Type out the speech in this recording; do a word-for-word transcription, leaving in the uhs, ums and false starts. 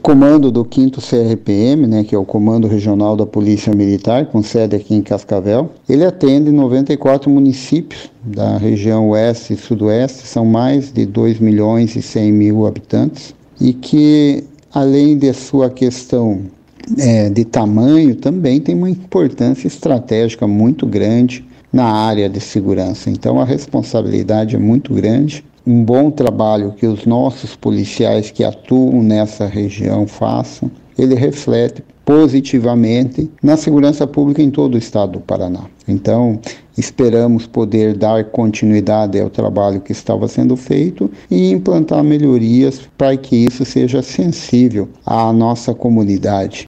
comando do quinto C R P M, né, que é o Comando Regional da Polícia Militar, com sede aqui em Cascavel, ele atende noventa e quatro municípios da região oeste e sudoeste, são mais de dois milhões e cem mil habitantes, e que, além de sua questão é, de tamanho, também tem uma importância estratégica muito grande na área de segurança. Então, a responsabilidade é muito grande. Um bom trabalho que os nossos policiais que atuam nessa região façam, ele reflete positivamente na segurança pública em todo o estado do Paraná. Então, esperamos poder dar continuidade ao trabalho que estava sendo feito e implantar melhorias para que isso seja sensível à nossa comunidade.